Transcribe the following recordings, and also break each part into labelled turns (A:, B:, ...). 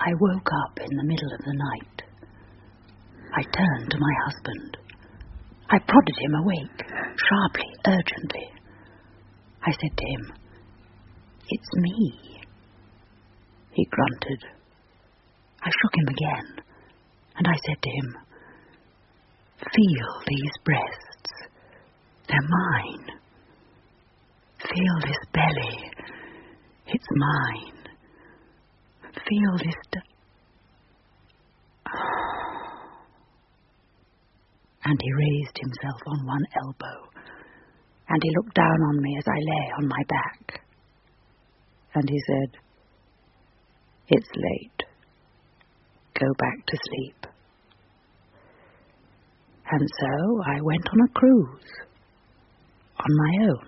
A: I woke up in the middle of the night. I turned to my husband. I prodded him awake, sharply, urgently. I said to him, "It's me." He grunted. I shook him again, and I said to him, "Feel these breasts. They're mine. Feel this belly. It's mine. Feel this And he raised himself on one elbow, and he looked down on me as I lay on my back. And he said, "It's late. Go back to sleep." And so I went on a cruise, on my own.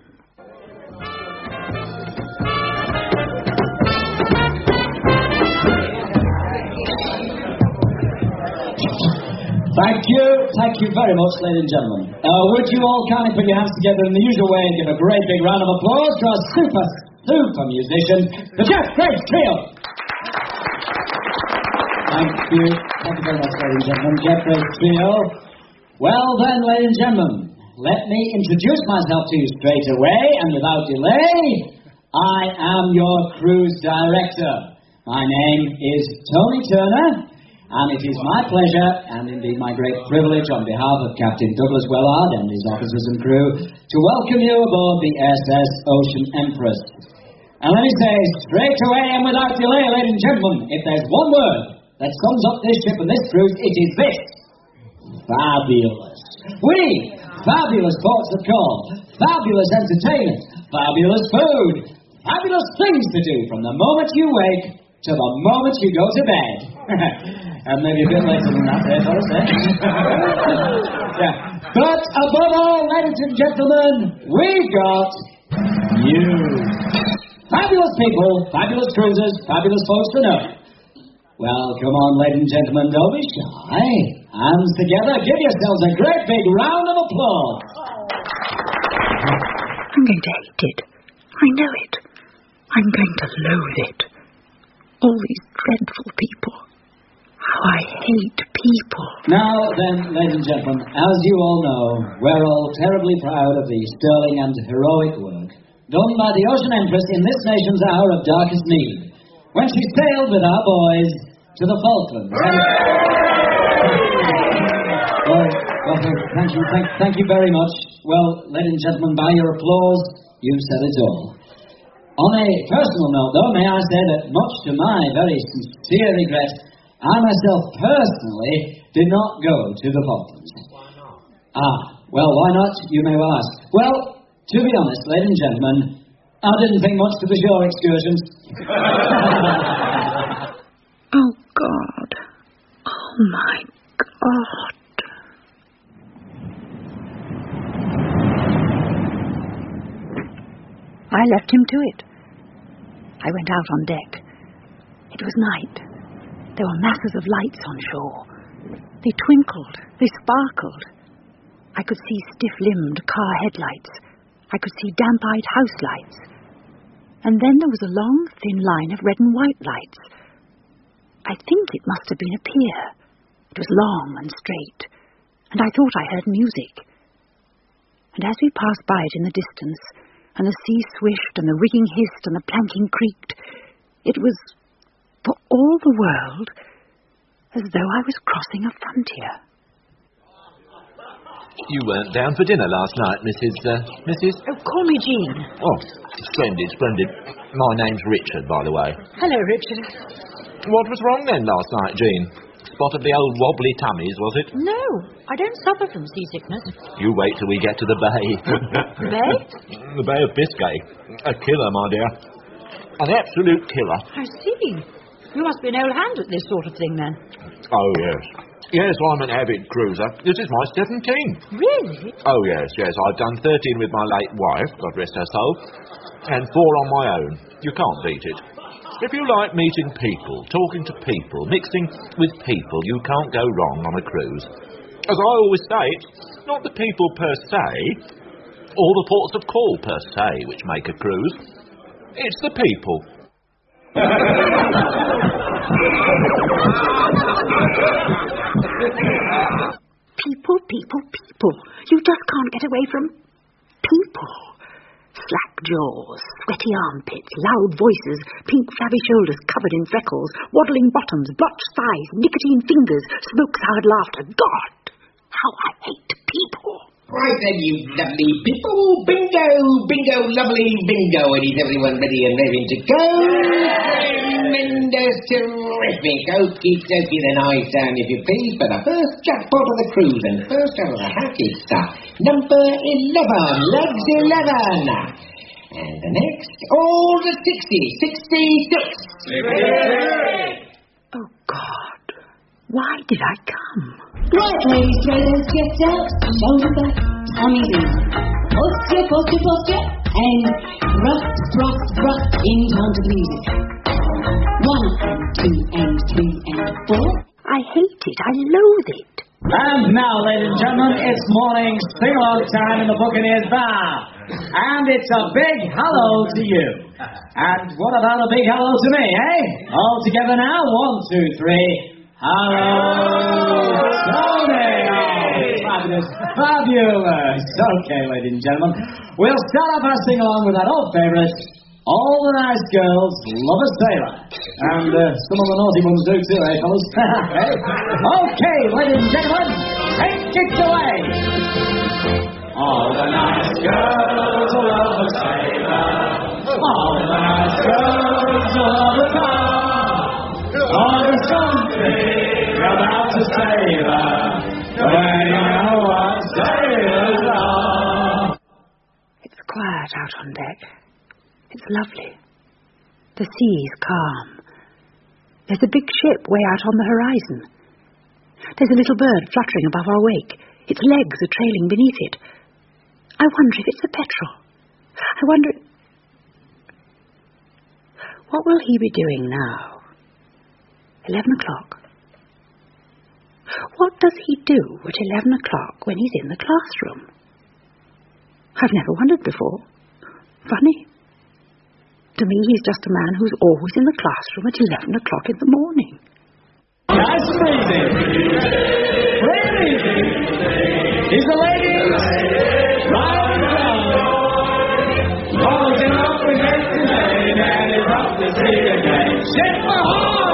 B: Thank you very much, ladies and gentlemen. Would you all kindly put your hands together in the usual way and give a great big round of applause to our super musician, the Jeff Grace Trio. Thank you very much, ladies and gentlemen. Jeff Grace Trio. Well then, ladies and gentlemen, let me introduce myself to you straight away and without delay. I am your cruise director. My name is Tony Turner. And it is my pleasure, and indeed my great privilege, on behalf of Captain Douglas Wellard and his officers and crew, to welcome you aboard the SS Ocean Empress. And let me say straight away and without delay, ladies and gentlemen, if there's one word that sums up this ship and this cruise, it is this: fabulous. Fabulous ports of call, fabulous entertainment, fabulous food, fabulous things to do from the moment you wake to the moment you go to bed. And maybe a bit later than that, there, Doris, eh? Yeah. But above all, ladies and gentlemen, we've got you. Fabulous people, fabulous cruisers, fabulous folks to know. Well, come on, ladies and gentlemen, don't be shy. Hands together, give yourselves a great big round of applause.
A: I'm going to hate it. I know it. I'm going to loathe it. All these dreadful people. How I hate people.
B: Now then, ladies and gentlemen, as you all know, we're all terribly proud of the sterling and heroic work done by the Ocean Empress in this nation's hour of darkest need, when she sailed with our boys to the Falklands. Thank you very much. Well, ladies and gentlemen, by your applause, you've said it all. On a personal note, though, may I say that much to my very sincere regret, I myself personally did not go to the Falklands.
C: Why not?
B: Well, why not? You may well ask. Well, to be honest, ladies and gentlemen, I didn't think much to the shore excursions.
A: Oh, God. Oh, my God. I left him to it. I went out on deck. It was night. There were masses of lights on shore. They twinkled. They sparkled. I could see stiff-limbed car headlights. I could see damp-eyed house lights. And then there was a long, thin line of red and white lights. I think it must have been a pier. It was long and straight, and I thought I heard music. And as we passed by it in the distance, and the sea swished, and the rigging hissed, and the planking creaked, it was, for all the world, as though I was crossing a frontier.
C: You weren't down for dinner last night, Mrs.
A: Oh, call me Jean.
C: Oh, splendid. My name's Richard, by the way.
A: Hello, Richard.
C: What was wrong then last night, Jean? Spot of the old wobbly tummies, was it?
D: No, I don't suffer from seasickness.
C: You wait till we get to the bay.
D: The bay?
C: The Bay of Biscay. A killer, my dear. An absolute killer.
D: I see. You must be an old hand at this sort of thing, then.
C: Oh, yes. Yes, I'm an avid cruiser. This is my 17th.
D: Really?
C: Oh, yes. I've done 13 with my late wife, God rest her soul, and 4 on my own. You can't beat it. If you like meeting people, talking to people, mixing with people, you can't go wrong on a cruise. As I always say, it's not the people per se, or the ports of call per se, which make a cruise. It's the people.
A: People, people, people. You just can't get away from people. Slack jaws, sweaty armpits, loud voices, pink flabby shoulders covered in freckles, waddling bottoms, blotched thighs, nicotine fingers, smoke-soured laughter. God, how I hate people.
E: Right then, you lovely people. Bingo, bingo, lovely bingo. And is everyone ready and raring to go? Tremendous, terrific. Okie dokie then, eyes down if you please. For the first jackpot of the cruise and first out of the hat is number 11, legs 11. And the next, all the 66.
A: Oh, God. Why did I come?
F: Right, ladies, traders, get out, shoulder back, tummies in. Posture, posture, posture, and thrust, thrust, thrust in time to the music. 1 and 2 and 3 and 4.
A: I hate it. I loathe it.
B: And now, ladies and gentlemen, it's morning sing-along time in the Buccaneers Bar. And it's a big hello to you. And what about a big hello to me, eh? All together now. 1, 2, 3. Hello, Tony! Oh, fabulous, fabulous. Okay, ladies and gentlemen, we'll start off our sing-along with that old favourite, All the Nice Girls Love a Sailor. And some of the naughty ones do too, eh, fellas? Okay, ladies and gentlemen, take it away! All the nice girls love a sailor. All the nice girls love a sailor. Oh, there's something about a sailor, when you know what sailors are.
A: It's quiet out on deck. It's lovely. The sea's calm. There's a big ship way out on the horizon. There's a little bird fluttering above our wake. Its legs are trailing beneath it. I wonder if it's a petrel. I wonder... What will he be doing now? 11 o'clock. What does he do at 11 o'clock when he's in the classroom? I've never wondered before. Funny. To me, he's just a man who's always in the classroom at 11 o'clock in the morning.
B: Nice and easy. Really easy. He's the ladies. Right down. Holding up against the main and he's up to sea again. Ship ahoy!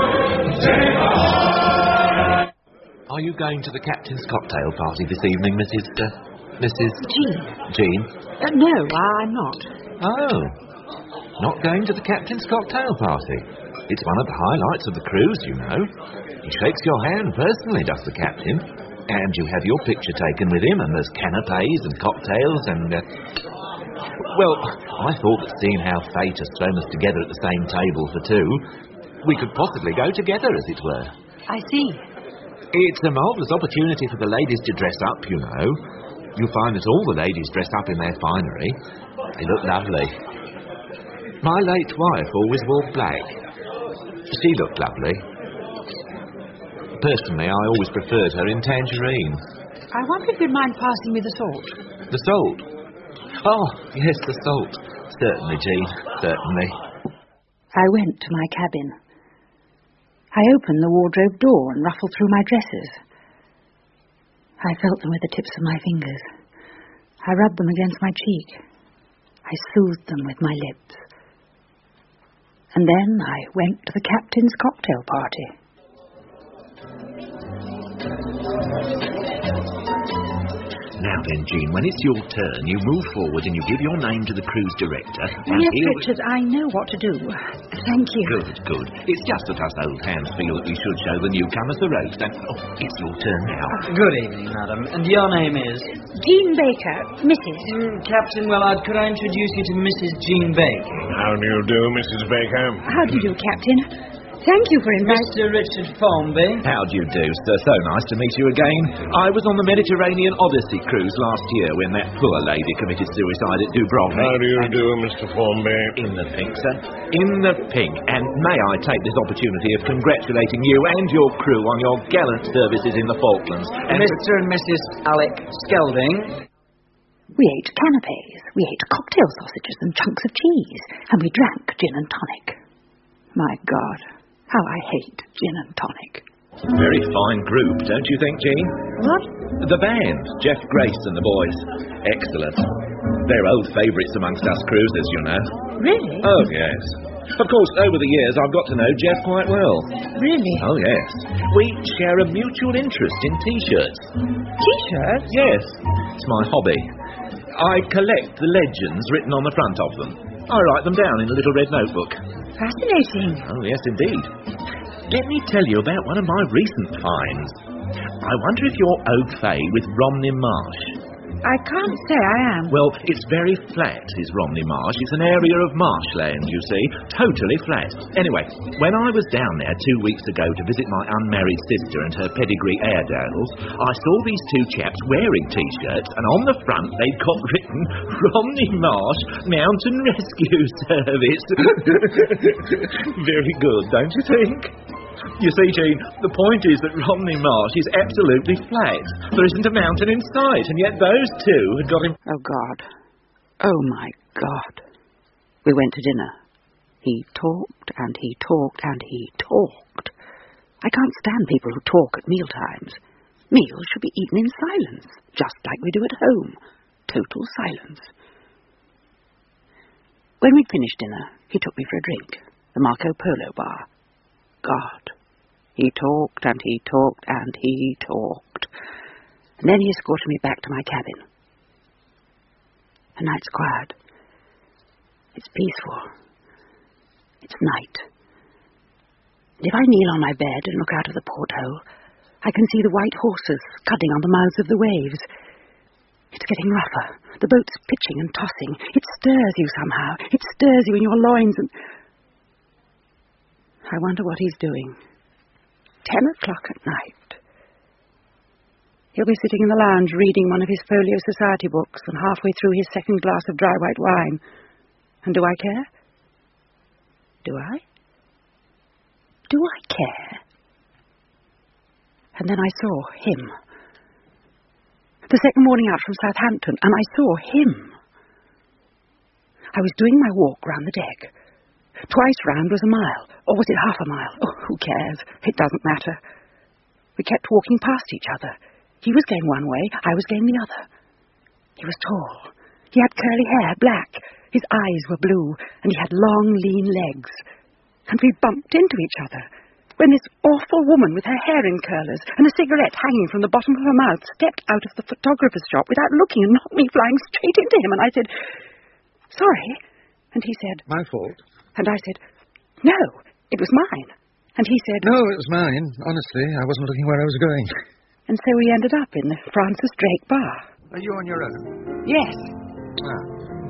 C: Are you going to the captain's cocktail party this evening, Mrs.
A: Jean? No, I'm not.
C: Oh, not going to the captain's cocktail party? It's one of the highlights of the cruise, you know. He shakes your hand personally, does the captain. And you have your picture taken with him, and there's canapes and cocktails and... Well, I thought that seeing how fate has thrown us together at the same table for two, we could possibly go together, as it were.
A: I see.
C: It's a marvellous opportunity for the ladies to dress up, you know. You'll find that all the ladies dress up in their finery. They look lovely. My late wife always wore black. She looked lovely. Personally, I always preferred her in tangerine.
D: I wonder if you'd mind passing me the salt.
C: The salt? Oh, yes, the salt. Certainly, Jean, certainly.
A: I went to my cabin. I opened the wardrobe door and ruffled through my dresses. I felt them with the tips of my fingers. I rubbed them against my cheek. I soothed them with my lips. And then I went to the captain's cocktail party.
C: Now then, Jean, when it's your turn, you move forward and you give your name to the cruise director. And
A: yes, Richard, I know what to do. Thank you.
C: Good. It's just that us old hands feel that we should show the newcomers the ropes. And, it's your turn now.
G: Good evening, madam. And your name is?
A: Jean Baker, Mrs.
G: Captain Willard, could I introduce you to Mrs. Jean Baker?
H: How do you do, Mrs. Baker?
A: How do you do, Captain? Thank you for inviting...
G: Mr. Richard Formby.
C: How do you do, sir? So nice to meet you again. I was on the Mediterranean Odyssey cruise last year when that poor lady committed suicide at Dubrovnik.
H: How do you do, Mr. Formby?
C: In the pink, sir. In the pink. And may I take this opportunity of congratulating you and your crew on your gallant services in the Falklands. And
G: Mr. and Mrs. Alec Skelding.
A: We ate canapes, we ate cocktail sausages and chunks of cheese, and we drank gin and tonic. My God, How I hate gin and tonic.
C: Very fine group, don't you think, Jean?
A: What?
C: The band, Jeff Grace and the boys. Excellent. They're old favourites amongst us cruisers, you know.
A: Really?
C: Oh, yes. Of course, over the years, I've got to know Jeff quite well.
A: Really?
C: Oh, yes. We share a mutual interest in T-shirts.
A: T-shirts?
C: Yes. It's my hobby. I collect the legends written on the front of them. I write them down in a little red notebook.
A: Fascinating.
C: Oh, yes, indeed. Let me tell you about one of my recent finds. I wonder if you're au fait with Romney Marsh.
A: I can't say I am.
C: Well, it's very flat, is Romney Marsh. It's an area of marshland, you see. Totally flat. Anyway, when I was down there 2 weeks ago to visit my unmarried sister and her pedigree Airedales, I saw these two chaps wearing T-shirts, and on the front they'd got written, Romney Marsh Mountain Rescue Service. Very good, don't you think? You see, Jean, the point is that Romney Marsh is absolutely flat. There isn't a mountain in sight, and yet those two had got him...
A: Oh, God. Oh, my God. We went to dinner. He talked, and he talked, and he talked. I can't stand people who talk at mealtimes. Meals should be eaten in silence, just like we do at home. Total silence. When we'd finished dinner, he took me for a drink. The Marco Polo bar. God. He talked and he talked and he talked. And then he escorted me back to my cabin. The night's quiet. It's peaceful. It's night. And if I kneel on my bed and look out of the porthole, I can see the white horses scudding on the mouths of the waves. It's getting rougher. The boat's pitching and tossing. It stirs you somehow. It stirs you in your loins and... I wonder what he's doing. 10 o'clock at night. He'll be sitting in the lounge reading one of his Folio Society books and halfway through his second glass of dry white wine. And do I care? Do I? Do I care? And then I saw him. The second morning out from Southampton, and I saw him. I was doing my walk round the deck. Twice round was a mile, or was it half a mile? Oh, who cares? It doesn't matter. We kept walking past each other. He was going one way, I was going the other. He was tall. He had curly hair, black. His eyes were blue, and he had long, lean legs. And we bumped into each other, when this awful woman with her hair in curlers and a cigarette hanging from the bottom of her mouth stepped out of the photographer's shop without looking and knocked me flying straight into him, and I said, "Sorry." And he said,
I: "My fault."
A: And I said, "No, it was mine." And he said,
I: "No, it was mine. Honestly, I wasn't looking where I was going."
A: And so we ended up in the Francis Drake bar.
I: Are you on your own?
A: Yes.
I: Ah,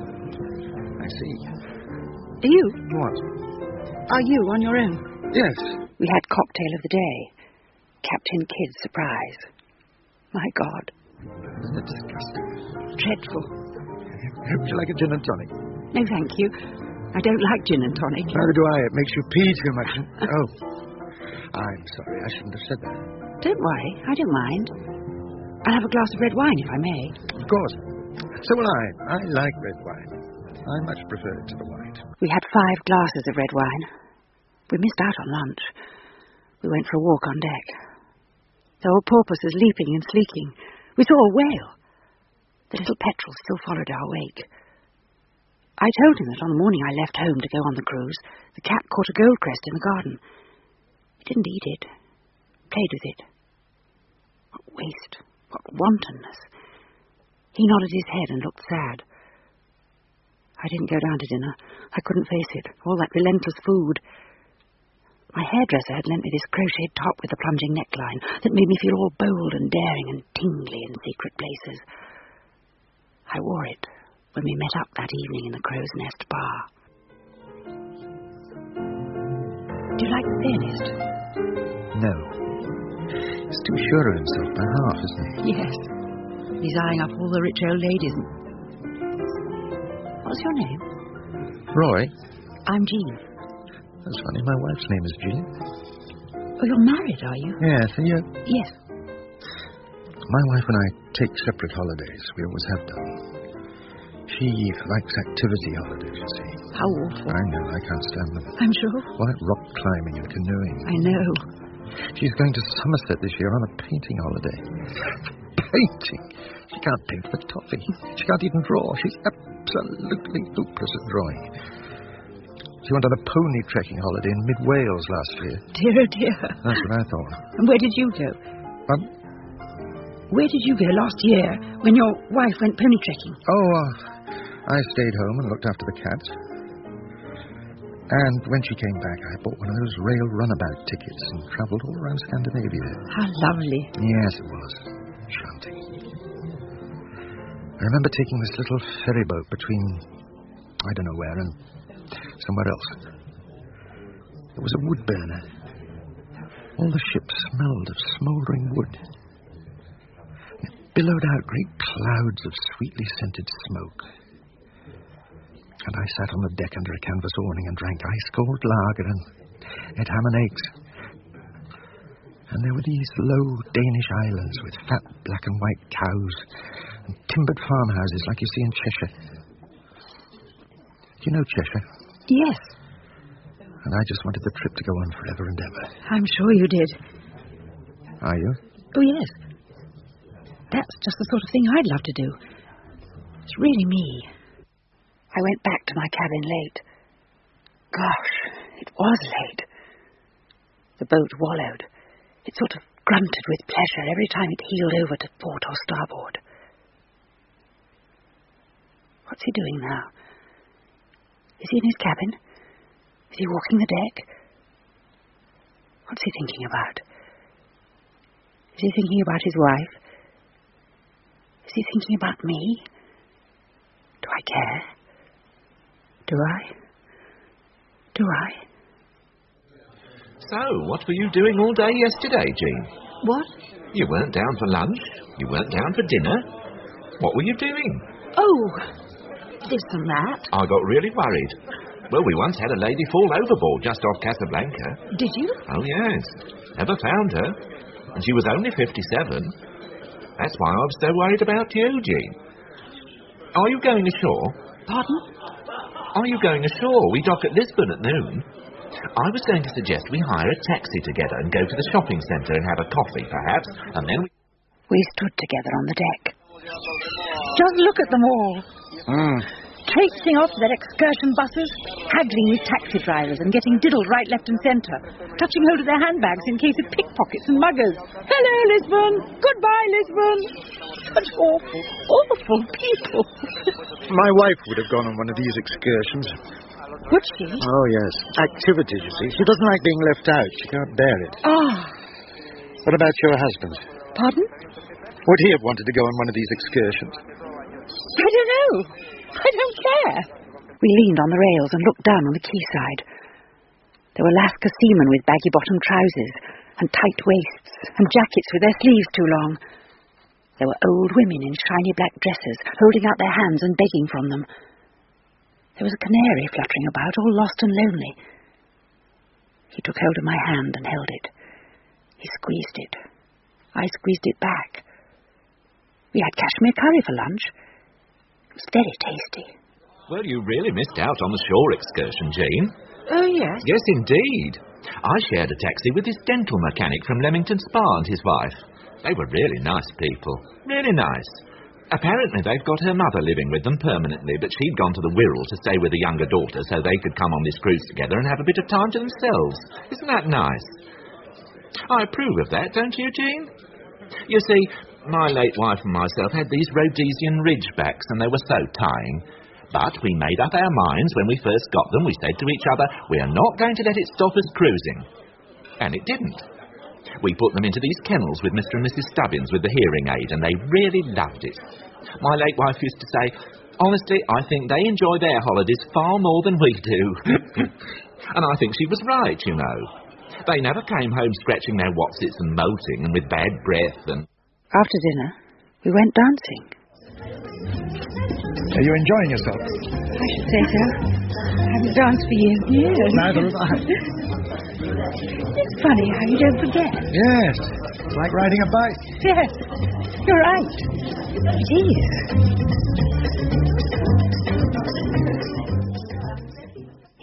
I: I see.
A: Are you?
I: What?
A: Are you on your own?
I: Yes.
A: We had cocktail of the day. Captain Kidd surprise. My God.
I: Isn't it disgusting?
A: Dreadful.
I: Would you like a gin and tonic?
A: No, thank you. I don't like gin and tonic.
I: Neither do I. It makes you pee too much. Oh. I'm sorry. I shouldn't have said that.
A: Don't worry. I don't mind. I'll have a glass of red wine, if I may.
I: Of course. So will I. I like red wine. I much prefer it to the white.
A: We had 5 glasses of red wine. We missed out on lunch. We went for a walk on deck. The old porpoises leaping and sleeking. We saw a whale. The little petrel still followed our wake. I told him that on the morning I left home to go on the cruise, the cat caught a goldcrest in the garden. He didn't eat it. Played with it. What waste. What wantonness. He nodded his head and looked sad. I didn't go down to dinner. I couldn't face it. All that relentless food. My hairdresser had lent me this crocheted top with a plunging neckline that made me feel all bold and daring and tingly in secret places. I wore it when we met up that evening in the Crow's Nest bar. Do you like the pianist?
I: No. He's too sure of himself by half, isn't he?
A: Yes. He's eyeing up all the rich old ladies. What's your name?
I: Roy?
A: I'm Jean.
I: That's funny. My wife's name is Jean.
A: Oh, you're married, are you?
I: Yes, and you?
A: Yes.
I: My wife and I take separate holidays. We always have done. She likes activity holidays, you see.
A: How awful.
I: I know, I can't stand them.
A: I'm sure.
I: Like rock climbing and canoeing.
A: I know.
I: She's going to Somerset this year on a painting holiday. Painting? She can't paint for toffee. She can't even draw. She's absolutely hopeless at drawing. She went on a pony trekking holiday in mid-Wales last year.
A: Dear, oh dear.
I: That's what I thought.
A: And where did you go? Where did you go last year when your wife went pony trekking?
I: Oh, I stayed home and looked after the cats. And when she came back, I bought one of those rail runabout tickets and travelled all around Scandinavia.
A: How lovely.
I: Yes, it was. Enchanting. I remember taking this little ferry boat between, I don't know where, and somewhere else. There was a wood burner. All the ship smelled of smouldering wood. It billowed out great clouds of sweetly scented smoke. And I sat on the deck under a canvas awning and drank ice-cold lager and ate ham and eggs. And there were these low Danish islands with fat black and white cows and timbered farmhouses like you see in Cheshire. Do you know Cheshire?
A: Yes.
I: And I just wanted the trip to go on forever and ever.
A: I'm sure you did.
I: Are you?
A: Oh, yes. That's just the sort of thing I'd love to do. It's really me. I went back to my cabin late. Gosh, it was late. The boat wallowed. It sort of grunted with pleasure every time it heeled over to port or starboard. What's he doing now? Is he in his cabin? Is he walking the deck? What's he thinking about? Is he thinking about his wife? Is he thinking about me? Do I care? Do I? Do I?
C: So, what were you doing all day yesterday, Jean?
A: What?
C: You weren't down for lunch. You weren't down for dinner. What were you doing?
A: Oh, this and that.
C: I got really worried. Well, we once had a lady fall overboard just off Casablanca.
A: Did you?
C: Oh, yes. Never found her. And she was only 57. That's why I was so worried about you, Jean. Are you going ashore?
A: Pardon?
C: Are you going ashore? We dock at Lisbon at noon. I was going to suggest we hire a taxi together and go to the shopping centre and have a coffee, perhaps, and then
A: We stood together on the deck. Just look at them all. Traipsing off their excursion buses, haggling with taxi drivers and getting diddled right, left and centre, touching hold of their handbags in case of pickpockets and muggers. Hello, Lisbon. Goodbye, Lisbon. Such awful, awful people.
I: My wife would have gone on one of these excursions.
A: Would she?
I: Oh, yes. Activities, you see. She doesn't like being left out. She can't bear it.
A: Ah.
I: What about your husband?
A: Pardon?
I: Would he have wanted to go on one of these excursions?
A: I don't know. I don't care. We leaned on the rails and looked down on the quayside. There were Lascar seamen with baggy-bottom trousers and tight waists and jackets with their sleeves too long. There were old women in shiny black dresses holding out their hands and begging from them. There was a canary fluttering about, all lost and lonely. He took hold of my hand and held it. He squeezed it. I squeezed it back. We had cashmere curry for lunch. It was very tasty.
C: Well, you really missed out on the shore excursion, Jean.
A: Oh, yes?
C: Yes, indeed. I shared a taxi with this dental mechanic from Leamington Spa and his wife. They were really nice people. Really nice. Apparently they've got her mother living with them permanently, but she'd gone to the Wirral to stay with the younger daughter so they could come on this cruise together and have a bit of time to themselves. Isn't that nice? I approve of that, don't you, Jean? You see, my late wife and myself had these Rhodesian ridgebacks and they were so tying. But we made up our minds when we first got them. We said to each other, we are not going to let it stop us cruising. And it didn't. We put them into these kennels with Mr. and Mrs. Stubbins with the hearing aid, and they really loved it. My late wife used to say, honestly, I think they enjoy their holidays far more than we do. And I think she was right, you know. They never came home scratching their watsits and molting and with bad breath and...
A: After dinner, we went dancing.
I: Are you enjoying yourself?
A: I should say so. I haven't danced for years. Yes.
I: Neither have I.
A: It's funny how you don't forget.
I: Yes. It's like riding a bike.
A: Yes. You're right. It is.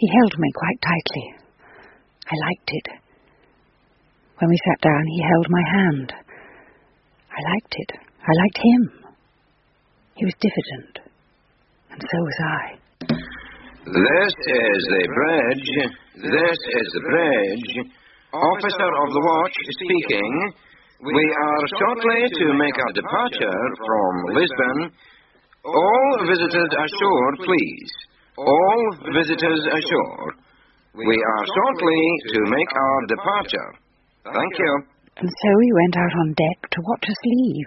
A: He held me quite tightly. I liked it. When we sat down, he held my hand. I liked it. I liked him. He was diffident, and so was I.
J: This is the bridge. This is the bridge. Officer of the watch speaking. We are shortly to make our departure from Lisbon. All visitors ashore, please. All visitors ashore. We are shortly to make our departure. Thank you.
A: And so we went out on deck to watch us leave.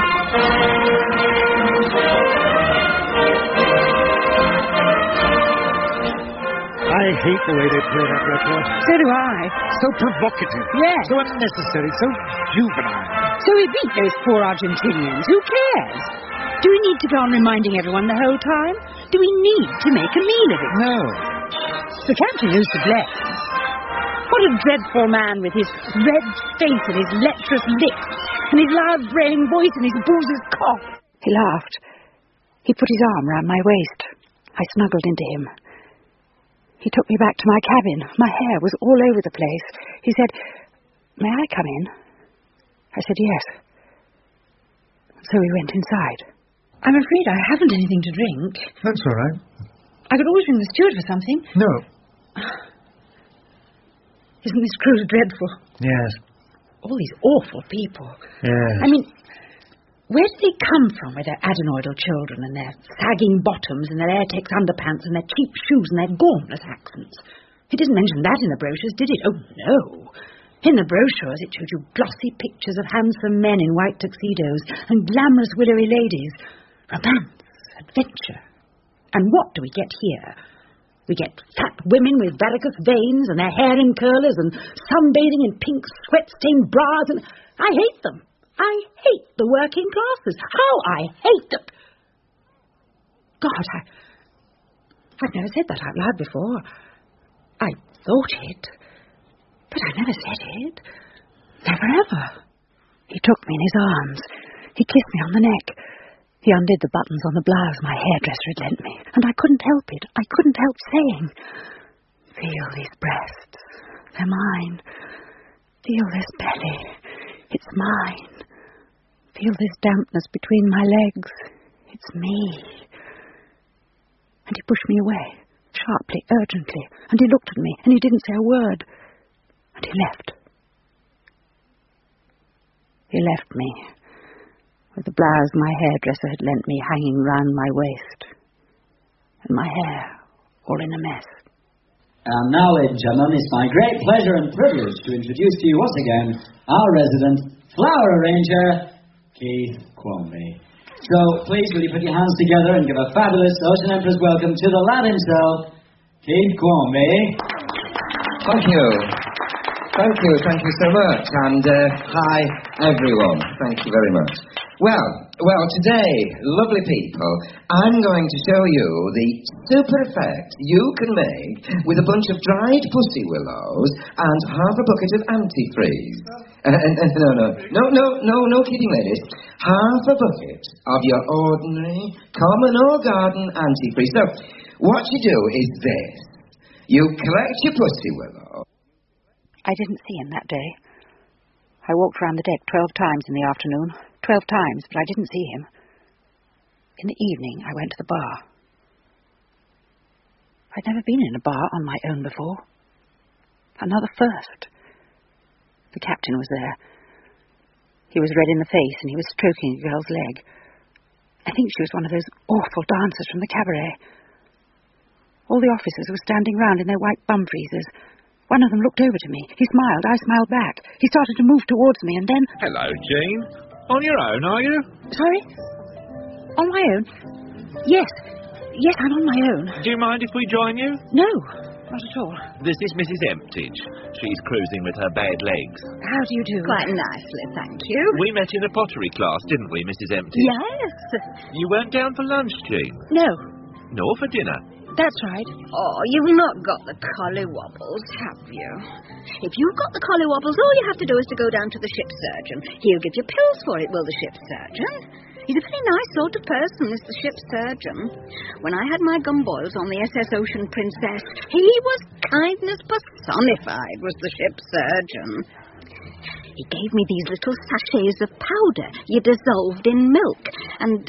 I: I hate the way they play that record.
A: So do I.
I: So provocative.
A: Yes.
I: So unnecessary. So juvenile.
D: So we beat those poor Argentinians. Who cares? Do we need to go on reminding everyone the whole time? Do we need to make a meal of it?
I: No.
D: The captain used to bless. What a dreadful man with his red face and his lecherous lips and his loud braying voice and his boozer's cough.
A: He laughed. He put his arm round my waist. I snuggled into him. He took me back to my cabin. My hair was all over the place. He said, "May I come in?" I said yes. So we went inside.
D: I'm afraid I haven't anything to drink.
I: That's all right.
D: I could always ring the steward for something.
I: No.
D: Isn't this cruise dreadful?
I: Yes.
D: All these awful people.
I: Yes.
D: I mean, where do they come from with their adenoidal children and their sagging bottoms and their Airtex underpants and their cheap shoes and their gormless accents? It didn't mention that in the brochures, did it? Oh, no. In the brochures, it showed you glossy pictures of handsome men in white tuxedos and glamorous willowy ladies. Romance, adventure. And what do we get here? We get fat women with varicose veins and their hair in curlers and sunbathing in pink sweat-stained bras and... I hate them. I hate the working classes. How I hate them. God, I've never said that out loud before. I thought it, but I never said it. Never ever. He took me in his arms. He kissed me on the neck. He undid the buttons on the blouse my hairdresser had lent me, and I couldn't help it. I couldn't help saying, "Feel these breasts. They're mine. Feel this belly. It's mine. Feel this dampness between my legs. It's me." And he pushed me away, sharply, urgently, and he looked at me, and he didn't say a word. And he left. He left me, with the blouse my hairdresser had lent me hanging round my waist, and my hair all in a mess.
B: And now, ladies and gentlemen, it's my great pleasure and privilege to introduce to you once again our resident flower arranger, Keith Quamby. So, please, will you put your hands together and give a fabulous Ocean Emperor's welcome to the lad himself, Keith Quamby.
E: Thank you. Thank you so much. And hi, everyone. Thank you very much. Well, today, lovely people, I'm going to show you the super effect you can make with a bunch of dried pussy willows and half a bucket of antifreeze. No kidding, ladies. Half a bucket of your ordinary, common or garden antifreeze. So, what you do is this. You collect your pussy willow.
A: I didn't see him that day. I walked round the deck 12 times in the afternoon. 12 times, but I didn't see him. In the evening, I went to the bar. I'd never been in a bar on my own before. Another first. The captain was there. He was red in the face, and he was stroking a girl's leg. I think she was one of those awful dancers from the cabaret. All the officers were standing round in their white bum freezers. One of them looked over to me. He smiled. I smiled back. He started to move towards me, and then...
C: Hello, Jean. On your own, are you?
A: Sorry? On my own? Yes. Yes, I'm on my own.
C: Do you mind if we join you?
A: No, not at all.
C: This is Mrs. Emptage. She's cruising with her bad legs.
A: How do you do?
D: Quite nicely, thank you.
C: We met in a pottery class, didn't we, Mrs. Emptage?
D: Yes.
C: You weren't down for lunch, Jean?
A: No.
C: Nor for dinner?
A: That's right.
D: Oh, you've not got the collywobbles, have you? If you've got the collywobbles, all you have to do is to go down to the ship's surgeon. He'll give you pills for it, will the ship's surgeon? He's a very nice sort of person, is the ship's surgeon. When I had my gumboils on the SS Ocean Princess, he was kindness personified, was the ship's surgeon. He gave me these little sachets of powder you dissolved in milk, and,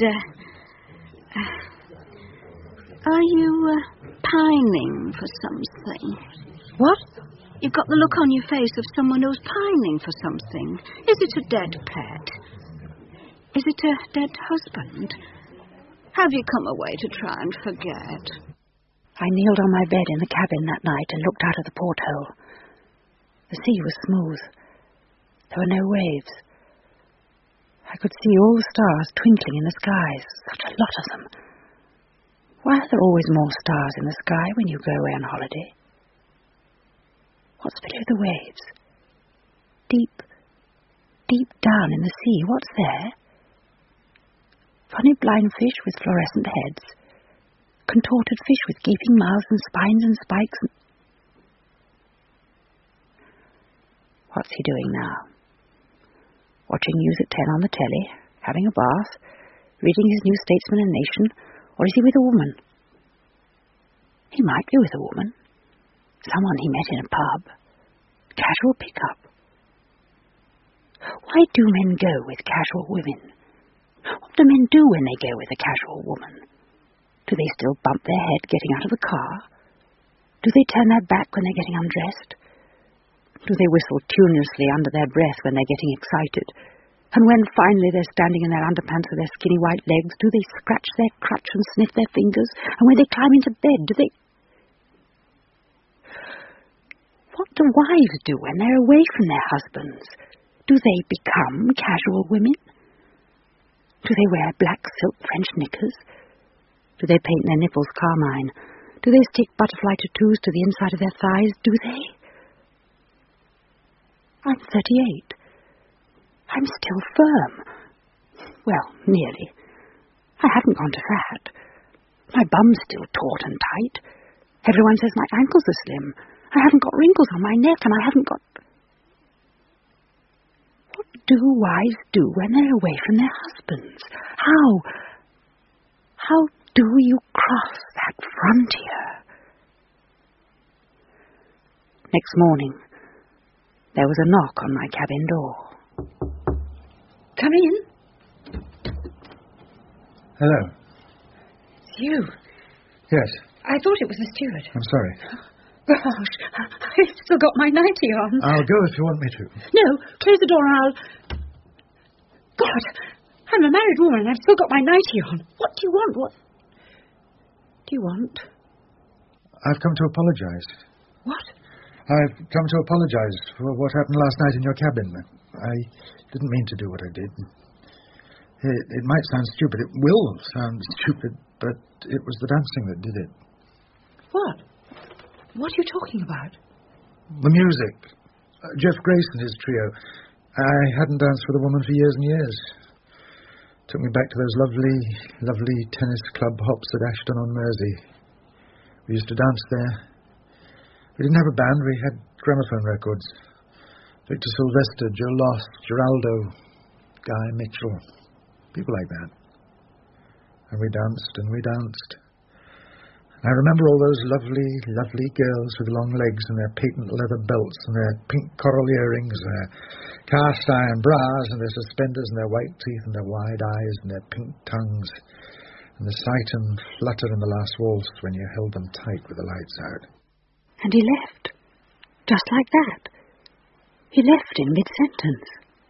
D: are you, pining for something?
A: What?
D: You've got the look on your face of someone who's pining for something. Is it a dead pet? Is it a dead husband? Have you come away to try and forget?
A: I kneeled on my bed in the cabin that night and looked out of the porthole. The sea was smooth. There were no waves. I could see all the stars twinkling in the skies, such a lot of them. Why are there always more stars in the sky when you go away on holiday? What's below the waves? Deep, deep down in the sea, what's there? Funny blind fish with fluorescent heads. Contorted fish with gaping mouths and spines and spikes. What's he doing now? Watching news at 10 on the telly, having a bath, reading his new Statesman and Nation, or is he with a woman? He might be with a woman. Someone he met in a pub. Casual pickup. Why do men go with casual women? What do men do when they go with a casual woman? Do they still bump their head getting out of the car? Do they turn their back when they're getting undressed? Do they whistle tunelessly under their breath when they're getting excited? And when finally they're standing in their underpants with their skinny white legs, do they scratch their crutch and sniff their fingers? And when they climb into bed, do they... What do wives do when they're away from their husbands? Do they become casual women? Do they wear black silk French knickers? Do they paint their nipples carmine? Do they stick butterfly tattoos to the inside of their thighs? Do they? I'm 38. I'm still firm. Well, nearly. I haven't gone to fat. My bum's still taut and tight. Everyone says my ankles are slim. I haven't got wrinkles on my neck, and I haven't got... What do wives do when they're away from their husbands? How do you cross that frontier? Next morning, there was a knock on my cabin door.
D: Come in.
I: Hello.
D: It's you.
I: Yes.
D: I thought it was the steward.
I: I'm sorry.
D: Gosh, I've still got my nightie on.
I: I'll go if you want me to.
D: No, close the door and I'll... God, I'm a married woman and I've still got my nightie on. What do you want? What do you want?
I: I've come to apologize.
D: What?
I: I've come to apologize for what happened last night in your cabin. I didn't mean to do what I did. It might sound stupid. It will sound stupid, but it was the dancing that did it.
D: What? What are you talking about?
I: The music. Jeff Grace and his trio. I hadn't danced with a woman for years and years. Took me back to those lovely, lovely tennis club hops at Ashton-on-Mersey. We used to dance there. We didn't have a band, we had gramophone records. Victor Sylvester, Joe Lost, Geraldo, Guy Mitchell, people like that. And we danced and we danced. I remember all those lovely, lovely girls with long legs and their patent leather belts and their pink coral earrings and their cast iron bras and their suspenders and their white teeth and their wide eyes and their pink tongues and the sight and flutter in the last waltz when you held them tight with the lights out.
A: And he left. Just like that. He left in mid-sentence.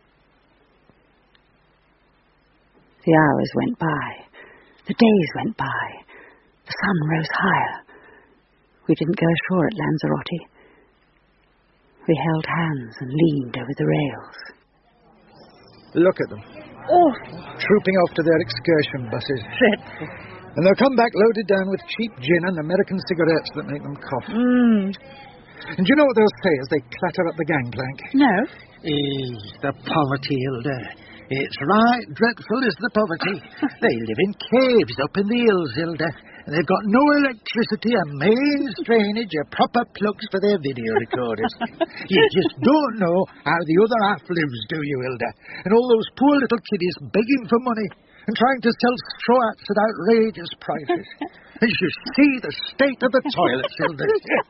A: The hours went by. The days went by. The sun rose higher. We didn't go ashore at Lanzarote. We held hands and leaned over the rails.
I: Look at them.
D: Oh,
I: Trooping off to their excursion buses.
D: dreadful.
I: And they'll come back loaded down with cheap gin and American cigarettes that make them cough. And do you know what they'll say as they clatter up the gangplank?
D: No.
K: The poverty, Hilda. It's right dreadful is the poverty. They live in caves up in the hills, Hilda. And they've got no electricity and mains drainage or proper plugs for their video recorders. You just don't know how the other half lives, do you, Hilda? And all those poor little kiddies begging for money. and trying to sell straw hats at outrageous prices. And you see the state of the toilets, Hilda.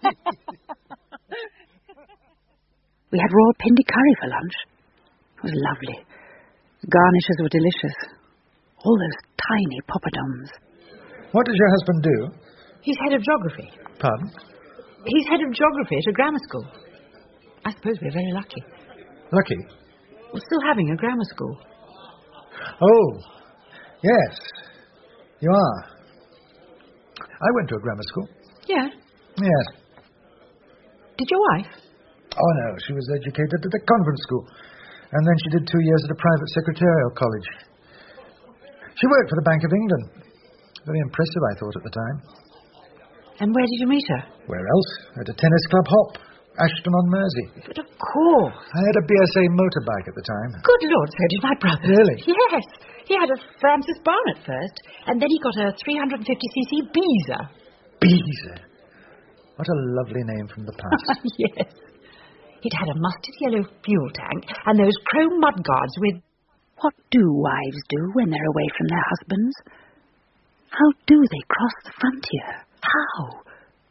A: We had raw pindi curry for lunch. It was lovely. The garnishes were delicious. All those tiny poppadoms.
I: What does your husband do?
D: He's head of geography.
I: Pardon?
D: He's head of geography at a grammar school. I suppose we're very lucky.
I: Lucky?
D: We're still having a grammar school.
I: Oh, yes. You are. I went to a grammar school.
D: Yeah.
I: Yes.
D: Did your wife?
I: Oh, no. She was educated at a convent school. And then she did 2 years at a private secretarial college. She worked for the Bank of England. Very impressive, I thought, at the time.
D: And where did you meet her?
I: Where else? At a tennis club hop. Ashton-on-Mersey.
D: But of course.
I: I had a BSA motorbike at the time.
D: Good Lord, so did my brother.
I: Really?
D: Yes. He had a Francis Barnett first, and then he got a 350cc Beezer.
I: Beezer? What a lovely name from the past.
D: Yes. It had a mustard yellow fuel tank and those chrome mudguards with...
A: What do wives do when they're away from their husbands? How do they cross the frontier? How?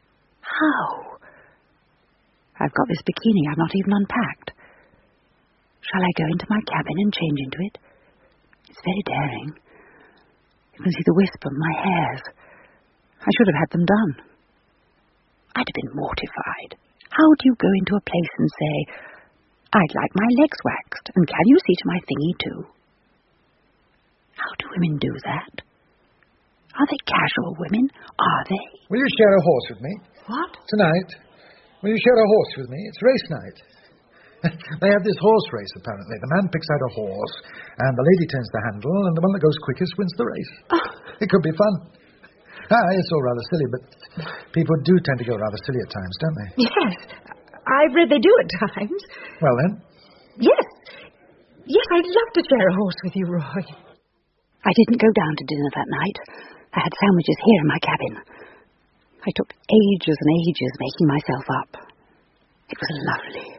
A: I've got this bikini I've not even unpacked. Shall I go into my cabin and change into it? It's very daring. You can see the wisp of my hairs. I should have had them done. I'd have been mortified. How do you go into a place and say, I'd like my legs waxed, and can you see to my thingy too? How do women do that? Are they casual women? Are they?
I: Will you share a horse with me?
D: What?
I: Tonight. Will you share a horse with me? It's race night. They have this horse race, apparently. The man picks out a horse, and the lady turns the handle, and the one that goes quickest wins the race.
D: Oh.
I: It could be fun. It's all rather silly, but people do tend to go rather silly at times, don't they?
D: Yes. I've read they do at times.
I: Well, then?
D: Yes. Yes, I'd love to share a horse with you, Roy.
A: I didn't go down to dinner that night. I had sandwiches here in my cabin. I took ages and ages making myself up. It was lovely.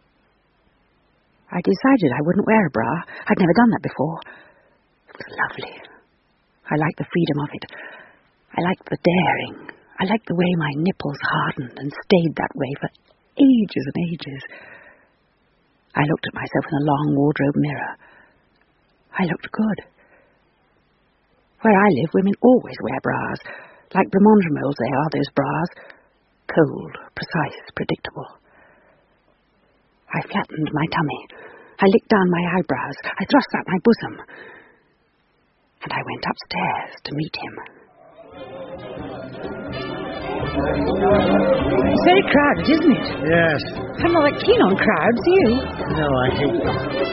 A: I decided I wouldn't wear a bra. I'd never done that before. It was lovely. I liked the freedom of it. I liked the daring. I liked the way my nipples hardened and stayed that way for ages and ages. I looked at myself in a long wardrobe mirror. I looked good. Where I live, women always wear bras. Like Blancmange they are, those bras. Cold, precise, predictable. I flattened my tummy. I licked down my eyebrows. I thrust out my bosom. And I went upstairs to meet him.
D: It's very crowded, isn't it?
K: Yes.
D: I'm not that keen on crowds, you?
K: No, I hate them.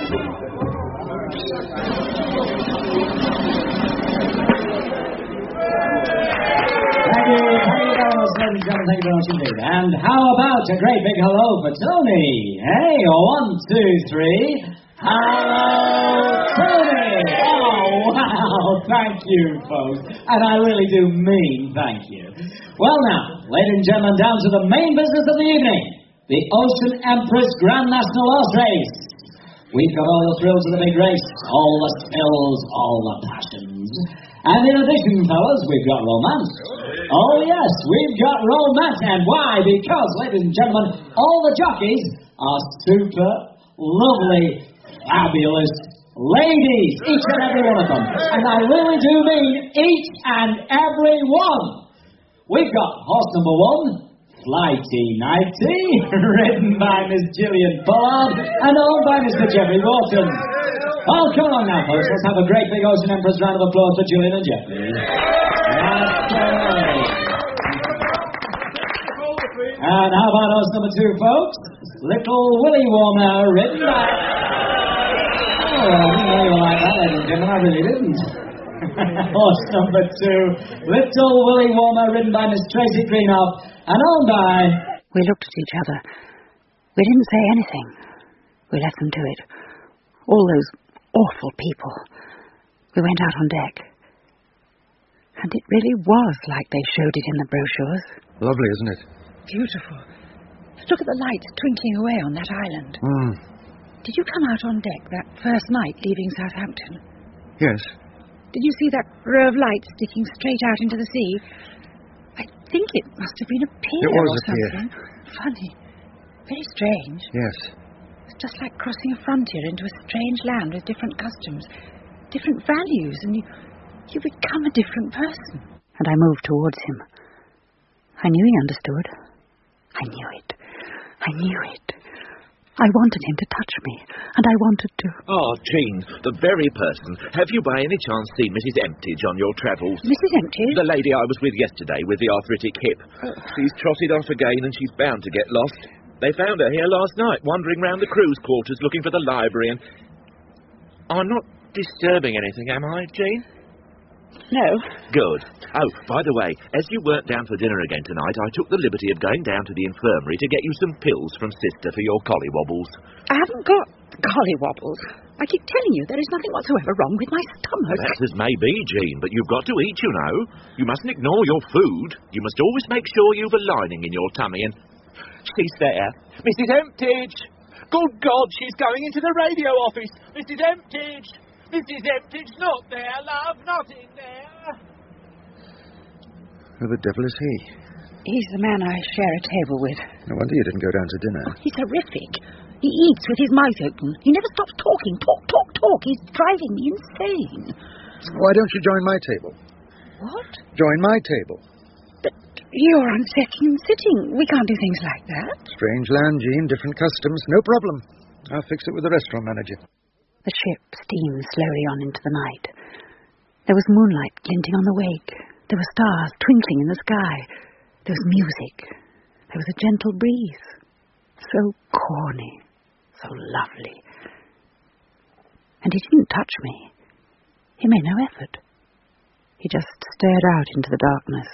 B: Thank you very much, ladies and gentlemen. Thank you very much indeed. And how about a great big hello for Tony? Hey, 1, 2, 3. Hello, Tony! Oh, wow, thank you, folks. And I really do mean thank you. Well now, ladies and gentlemen, down to the main business of the evening. The Ocean Empress Grand National Horse Race. We've got all the thrills of the big race, all the spills, all the passions. And in addition, fellas, we've got romance. Oh, yes, we've got romance. And why? Because, ladies and gentlemen, all the jockeys are super, lovely, fabulous ladies, each and every one of them. And I really do mean each and every one. We've got horse number 1, Flighty Nighty, ridden by Miss Gillian Pollard and owned by Mr. Geoffrey Wharton. Oh, come along now, folks. Let's have a great big Ocean Empress round of applause for Gillian and Geoffrey. That's right. And how about horse number 2, folks? Little Willie Warmer, ridden by... Oh, I didn't know you were like that, ladies and gentlemen. I really didn't. Horse number 2, Little Willie Warmer, ridden by Miss Tracy Greenhoff and owned by...
A: We looked at each other. We didn't say anything. We left them to it. All those awful people. We went out on deck. And it really was like they showed it in the brochures.
I: Lovely, isn't it?
D: Beautiful. Look at the lights twinkling away on that island. Did you come out on deck that first night leaving Southampton?
I: Yes.
D: Did you see that row of lights sticking straight out into the sea? I think it must have been a pier
I: It was
D: or
I: a pier.
D: something. Funny. Very strange.
I: Yes.
D: It's just like crossing a frontier into a strange land with different customs, different values, and you become a different person.
A: And I moved towards him. I knew he understood. I knew it. I knew it. I wanted him to touch me, and I wanted to.
C: Oh, Jean, the very person. Have you by any chance seen Mrs. Emptage on your travels?
D: Mrs. Emptage?
C: The lady I was with yesterday with the arthritic hip. She's trotted off again and she's bound to get lost. They found her here last night, wandering round the crew's quarters looking for the library, and... I'm not disturbing anything, am I, Jean?
D: No.
C: Good. Oh, by the way, as you weren't down for dinner again tonight, I took the liberty of going down to the infirmary to get you some pills from Sister for your collywobbles.
D: I haven't got collywobbles. I keep telling you, there is nothing whatsoever wrong with my stomach.
C: That's as may be, Jean, but you've got to eat, you know. You mustn't ignore your food. You must always make sure you've a lining in your tummy, and... She's there. Mrs. Emptage! Good God, she's going into the radio office! Mrs. Emptage! Mrs. Emptage, not there, love, not in there!
I: Who the devil is he?
D: He's the man I share a table with.
I: No wonder you didn't go down to dinner.
D: He's horrific. He eats with his mouth open. He never stops talking. Talk. He's driving me insane.
I: Why don't you join my table?
D: What?
I: Join my table.
D: But you're unsettling sitting. We can't do things like that.
I: Strange land, Jean, different customs. No problem. I'll fix it with the restaurant manager.
A: The ship steamed slowly on into the night. There was moonlight glinting on the wake. There were stars twinkling in the sky. There was music. There was a gentle breeze. So corny. So lovely. And he didn't touch me. He made no effort. He just stared out into the darkness.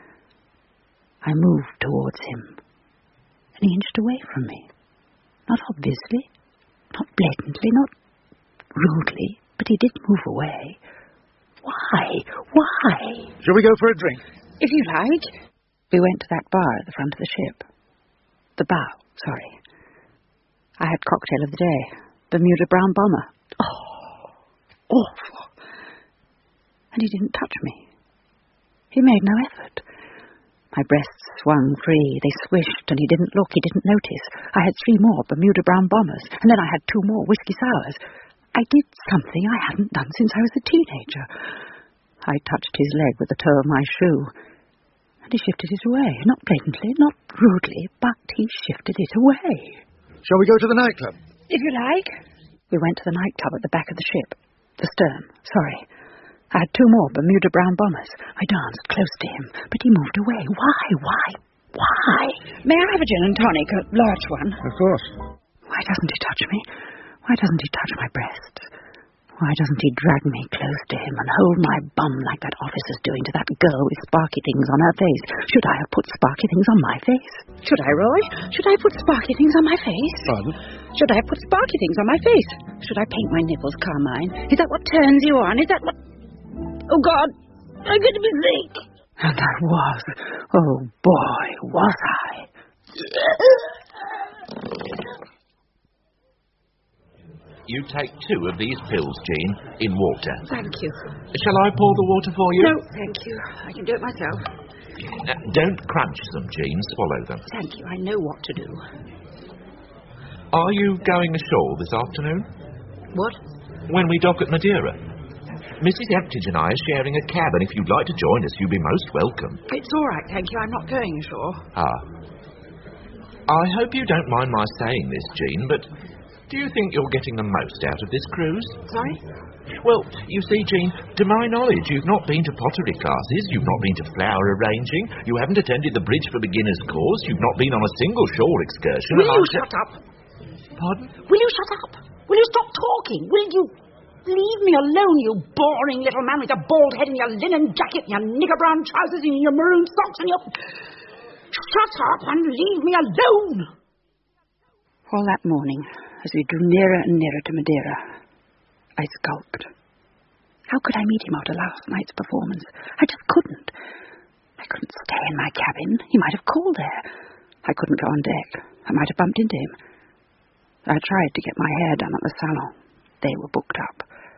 A: I moved towards him. And he inched away from me. Not obviously. Not blatantly. Not rudely, but he did move away. Why?
I: Shall we go for a drink?
D: If you like.
A: We went to that bar at the front of the ship. The bow, sorry. I had cocktail of the day. Bermuda Brown Bomber. Oh, awful. And he didn't touch me. He made no effort. My breasts swung free. They swished, and he didn't look. He didn't notice. I had 3 more Bermuda Brown Bombers, and then I had 2 more whiskey sours. I did something I hadn't done since I was a teenager. I touched his leg with the toe of my shoe, and he shifted it away. Not blatantly, not rudely, but he shifted it away.
I: Shall we go to the nightclub?
D: If you like.
A: We went to the nightclub at the back of the ship. The stern, sorry. I had 2 more Bermuda Brown Bombers. I danced close to him, but he moved away. Why?
D: May I have a gin and tonic, a large one?
I: Of course.
A: Why doesn't he touch me? Why doesn't he touch my breast? Why doesn't he drag me close to him and hold my bum like that officer's doing to that girl with sparky things on her face? Should I have put sparky things on my face?
D: Should I, Roy? Should I put sparky things on my face?
I: Pardon?
D: Should I put sparky things on my face? Should I paint my nipples carmine? Is that what turns you on? Is that what... Oh, God! I'm going to be sick!
A: And I was. Oh, boy, was I.
C: You take 2 of these pills, Jean, in water.
D: Thank you.
C: Shall I pour the water for you?
D: No, thank you. I can do it myself.
C: Don't crunch them, Jean. Swallow them.
D: Thank you. I know what to do.
C: Are you going ashore this afternoon?
D: What?
C: When we dock at Madeira. Mrs. Emptage and I are sharing a cabin. If you'd like to join us, you'd be most welcome.
D: It's all right, thank you. I'm not going ashore.
C: Ah. I hope you don't mind my saying this, Jean, but... do you think you're getting the most out of this cruise?
D: Sorry?
C: Well, you see, Jean, to my knowledge, you've not been to pottery classes, you've not been to flower arranging, you haven't attended the Bridge for Beginners course, you've not been on a single shore excursion...
D: Will you shut up?
C: Pardon?
D: Will you shut up? Will you stop talking? Will you leave me alone, you boring little man with your bald head and your linen jacket and your nigger brown trousers and your maroon socks and your... Shut up and leave me alone!
A: All that morning, as we drew nearer and nearer to Madeira, I skulked. How could I meet him after last night's performance? I just couldn't. I couldn't stay in my cabin. He might have called there. I couldn't go on deck. I might have bumped into him. I tried to get my hair done at the salon. They were booked up.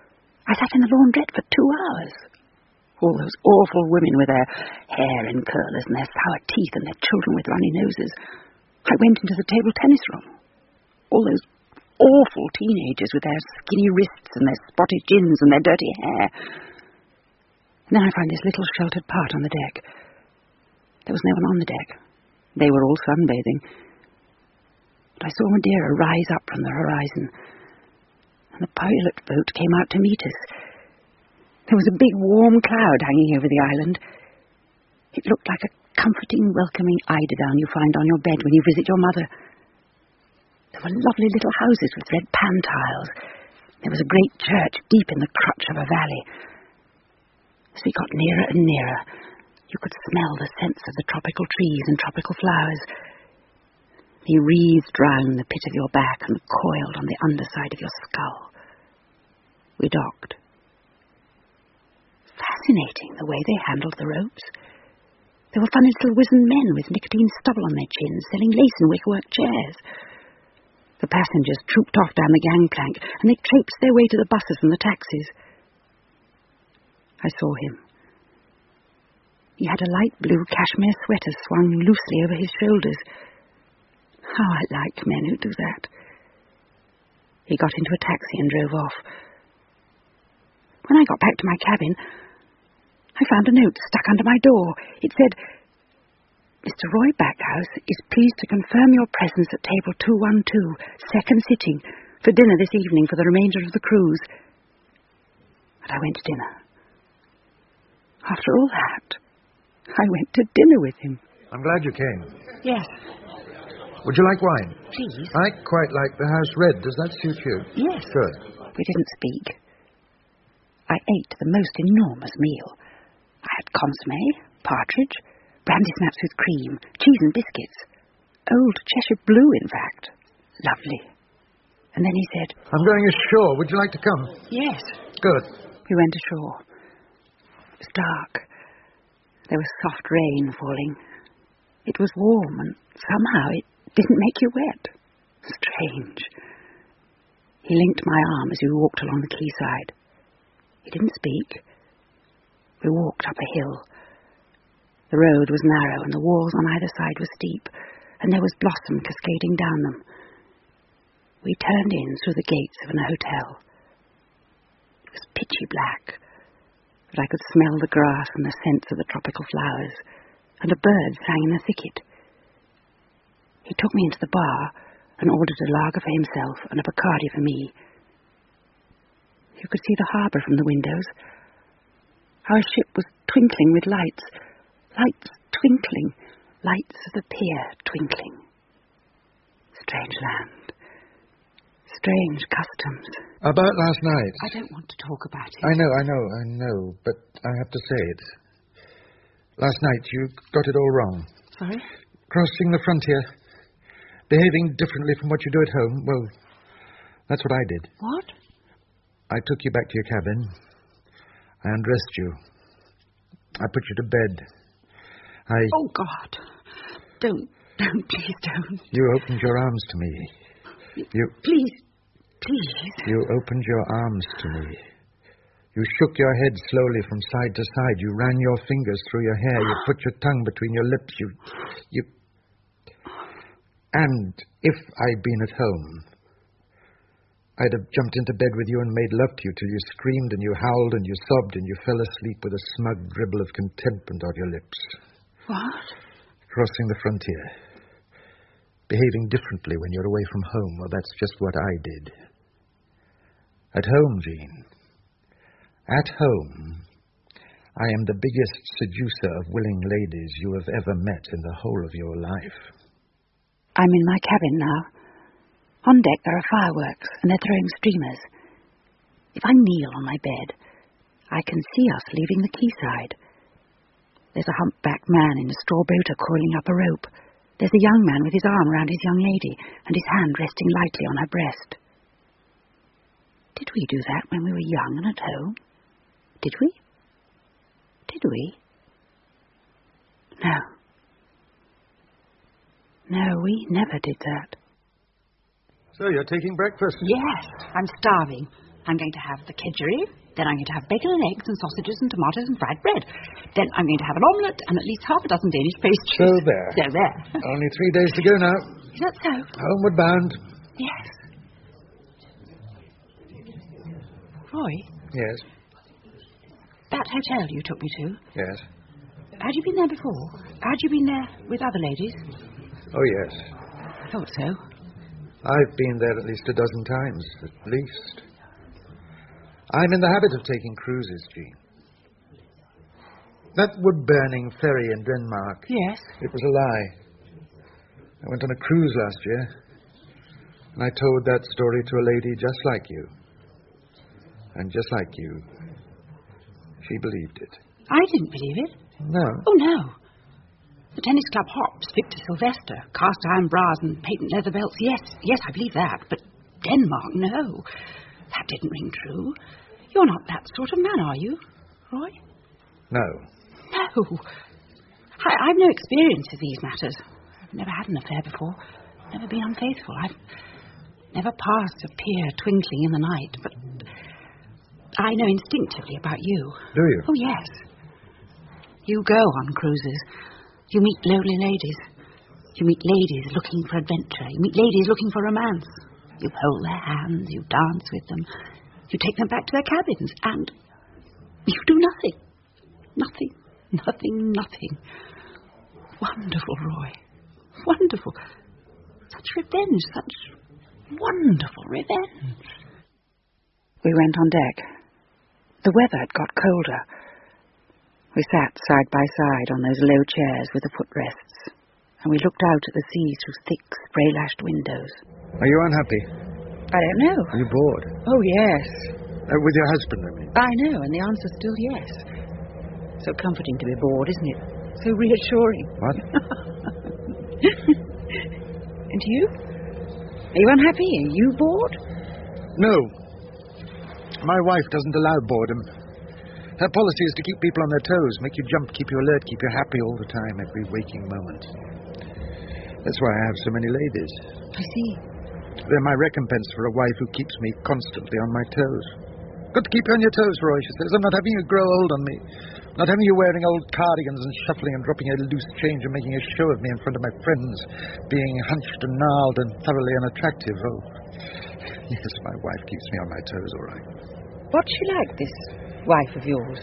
A: I sat in the laundrette for 2 hours. All those awful women with their hair in curlers and their sour teeth and their children with runny noses. I went into the table tennis room. All those awful teenagers with their skinny wrists and their spotted chins and their dirty hair. And then I found this little sheltered part on the deck. There was no one on the deck. They were all sunbathing. But I saw Madeira rise up from the horizon, and the pilot boat came out to meet us. There was a big warm cloud hanging over the island. It looked like a comforting, welcoming eiderdown you find on your bed when you visit your mother. There were lovely little houses with red pan tiles. There was a great church deep in the crutch of a valley. As we got nearer and nearer, you could smell the scents of the tropical trees and tropical flowers. They wreathed round the pit of your back and coiled on the underside of your skull. We docked. Fascinating, the way they handled the ropes. There were funny little wizened men with nicotine stubble on their chins, selling lace and wickerwork chairs. The passengers trooped off down the gangplank, and they traipsed their way to the buses and the taxis. I saw him. He had a light blue cashmere sweater swung loosely over his shoulders. How I like men who do that. He got into a taxi and drove off. When I got back to my cabin, I found a note stuck under my door. It said, "Mr. Roy Backhouse is pleased to confirm your presence at table 212, second sitting, for dinner this evening for the remainder of the cruise." And I went to dinner. After all that, I went to dinner with him.
I: I'm glad you came.
A: Yes.
I: Would you like wine?
A: Please.
I: I quite like the house red. Does that suit you?
A: Yes.
I: Good.
A: We didn't speak. I ate the most enormous meal. I had consommé, partridge, brandy snaps with cream, cheese and biscuits. Old Cheshire Blue, in fact. Lovely. And then he said,
I: "I'm going ashore. Would you like to come?"
A: "Yes."
I: Good.
A: We went ashore. It was dark. There was soft rain falling. It was warm, and somehow it didn't make you wet. Strange. He linked my arm as we walked along the quayside. He didn't speak. We walked up a hill. The road was narrow, and the walls on either side were steep, and there was blossom cascading down them. We turned in through the gates of an hotel. It was pitchy black, but I could smell the grass and the scents of the tropical flowers, and a bird sang in the thicket. He took me into the bar and ordered a lager for himself and a Bacardi for me. You could see the harbour from the windows. Our ship was twinkling with lights. Lights twinkling. Lights of the pier twinkling. Strange land. Strange customs.
I: About last night.
A: I don't want to talk about it.
I: I know, but I have to say it. Last night you got it all wrong.
A: Sorry?
I: Crossing the frontier. Behaving differently from what you do at home. Well, that's what I did.
A: What?
I: I took you back to your cabin. I undressed you. I put you to bed.
A: Oh, God. Don't, please don't.
I: You opened your arms to me.
A: Please.
I: You opened your arms to me. You shook your head slowly from side to side. You ran your fingers through your hair. You put your tongue between your lips. You... And if I'd been at home, I'd have jumped into bed with you and made love to you till you screamed and you howled and you sobbed and you fell asleep with a smug dribble of contentment on your lips.
A: What?
I: Crossing the frontier. Behaving differently when you're away from home. Well, that's just what I did. At home, Jean. At home, I am the biggest seducer of willing ladies you have ever met in the whole of your life.
A: I'm in my cabin now. On deck there are fireworks, and they're throwing streamers. If I kneel on my bed, I can see us leaving the quayside. There's a humpbacked man in a straw boater coiling up a rope. There's a young man with his arm round his young lady, and his hand resting lightly on her breast. Did we do that when we were young and at home? Did we? Did we? No. No, we never did that.
I: So you're taking breakfast?
A: Yes, I'm starving. I'm going to have the kedgeree,
D: Then I'm going to have bacon and eggs and sausages and tomatoes and fried bread. Then I'm going to have an omelette and at least half a dozen Danish pastries.
I: So there.
D: So there.
I: Only 3 days to go now.
D: Is that so?
I: Homeward bound.
D: Yes. Roy?
I: Yes.
D: That hotel you took me to?
I: Yes.
D: Had you been there before? Had you been there with other ladies?
I: Oh, yes.
D: I thought so.
I: I've been there at least a dozen times, at least. I'm in the habit of taking cruises, Jean. That wood-burning ferry in Denmark.
D: Yes.
I: It was a lie. I went on a cruise last year, and I told that story to a lady just like you. And just like you, she believed it.
D: I didn't believe it.
I: No.
D: Oh, no. The tennis club hops, Victor Sylvester, cast iron bras and patent leather belts. Yes, I believe that. But Denmark, no. That didn't ring true. You're not that sort of man, are you, Roy?
I: No.
D: No. I've no experience of these matters. I've never had an affair before. Never been unfaithful. I've never passed a pier twinkling in the night. But I know instinctively about you.
I: Do you?
D: Oh, yes. You go on cruises. You meet lonely ladies. You meet ladies looking for adventure. You meet ladies looking for romance. You hold their hands. You dance with them. You take them back to their cabins. And you do nothing. Nothing. Wonderful, Roy. Wonderful. Such revenge. Such wonderful revenge.
A: We went on deck. The weather had got colder. We sat side by side on those low chairs with the footrests, and we looked out at the sea through thick, spray-lashed windows.
I: Are you unhappy?
A: I don't know.
I: Are you bored?
A: Oh, yes.
I: With your husband, I mean.
A: I know, and the answer's still yes. So comforting to be bored, isn't it? So reassuring.
I: What?
A: And you? Are you unhappy? Are you bored?
I: No. My wife doesn't allow boredom. Her policy is to keep people on their toes, make you jump, keep you alert, keep you happy all the time, every waking moment. That's why I have so many ladies.
A: I see.
I: They're my recompense for a wife who keeps me constantly on my toes. Got to keep you on your toes, Roy, she says. I'm not having you grow old on me. Not having you wearing old cardigans and shuffling and dropping a loose change and making a show of me in front of my friends, being hunched and gnarled and thoroughly unattractive. Oh, yes, my wife keeps me on my toes, all right.
A: What's she like, this wife of yours?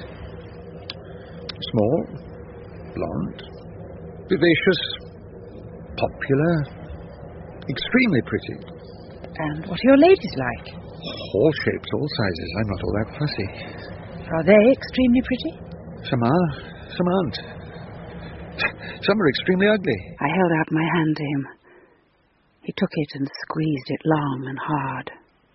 I: Small, blonde, vivacious, popular, extremely pretty.
A: And what are your ladies like?
I: All shapes, all sizes. I'm not all that fussy.
A: Are they extremely pretty?
I: Some are, some aren't. Some are extremely ugly.
A: I held out my hand to him. He took it and squeezed it long and hard.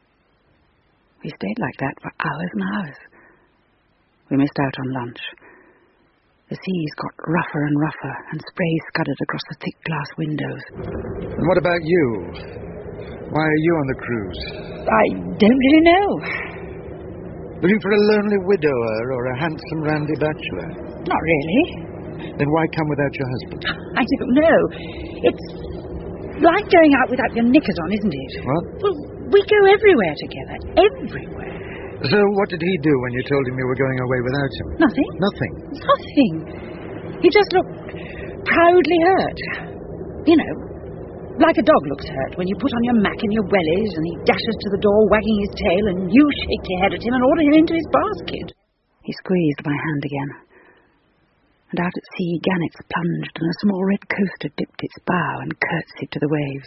A: We stayed like that for hours and hours. We missed out on lunch. The seas got rougher and rougher, and spray scudded across the thick glass windows.
I: And what about you? Why are you on the cruise?
A: I don't really know.
I: Looking for a lonely widower or a handsome randy bachelor?
A: Not really.
I: Then why come without your husband?
A: I don't know. It's like going out without your knickers on, isn't it?
I: What?
A: Well, we go everywhere together. Everywhere.
I: So what did he do when you told him you were going away without him?
A: Nothing.
I: Nothing?
A: Nothing. He just looked proudly hurt. You know, like a dog looks hurt when you put on your mac and your wellies and he dashes to the door wagging his tail and you shake your head at him and order him into his basket. He squeezed my hand again. And out at sea, gannets plunged and a small red coaster dipped its bow and curtsied to the waves.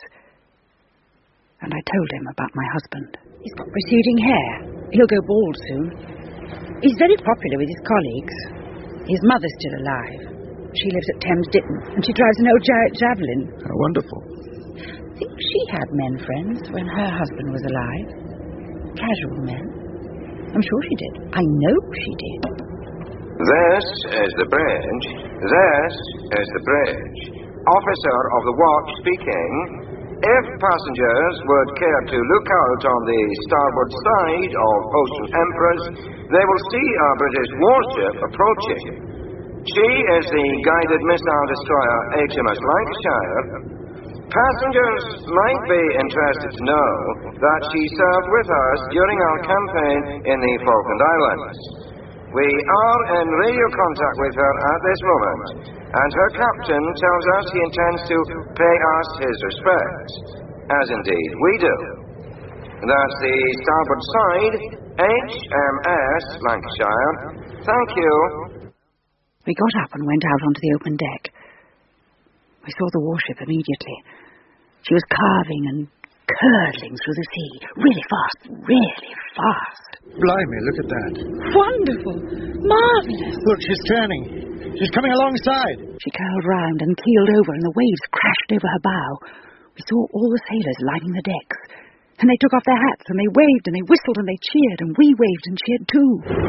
A: And I told him about my husband. He's got receding hair. He'll go bald soon. He's very popular with his colleagues. His mother's still alive. She lives at Thames Ditton, and she drives an old javelin.
I: How wonderful.
A: I think she had men friends when her husband was alive. Casual men. I'm sure she did. I know she did.
J: This is the bridge. This is the bridge. Officer of the watch speaking. If passengers would care to look out on the starboard side of Ocean Empress, they will see our British warship approaching. She is the guided missile destroyer HMS Lancashire. Passengers might be interested to know that she served with us during our campaign in the Falkland Islands. We are in radio contact with her at this moment, and her captain tells us he intends to pay us his respects, as indeed we do. That's the starboard side, HMS Lancashire. Thank you.
A: We got up and went out onto the open deck. We saw the warship immediately. She was carving and curdling through the sea, really fast, really fast.
K: Blimey, look at that.
A: Wonderful! Marvellous!
K: Look, she's turning. She's coming alongside.
A: She curled round and keeled over, and the waves crashed over her bow. We saw all the sailors lining the decks, and they took off their hats, and they waved, and they whistled, and they cheered, and we waved and cheered too.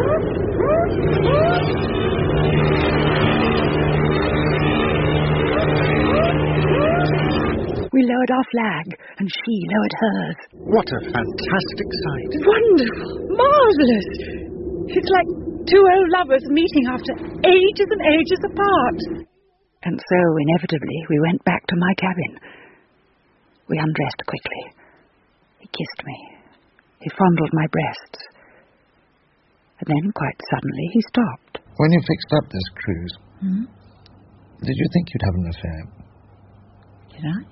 A: We lowered our flag, and she lowered hers.
K: What a fantastic sight.
A: Wonderful! Marvellous! It's like two old lovers meeting after ages and ages apart. And so, inevitably, we went back to my cabin. We undressed quickly. He kissed me. He fondled my breasts. And then, quite suddenly, he stopped.
I: When you fixed up this cruise, did you think you'd have an affair?
A: Did I?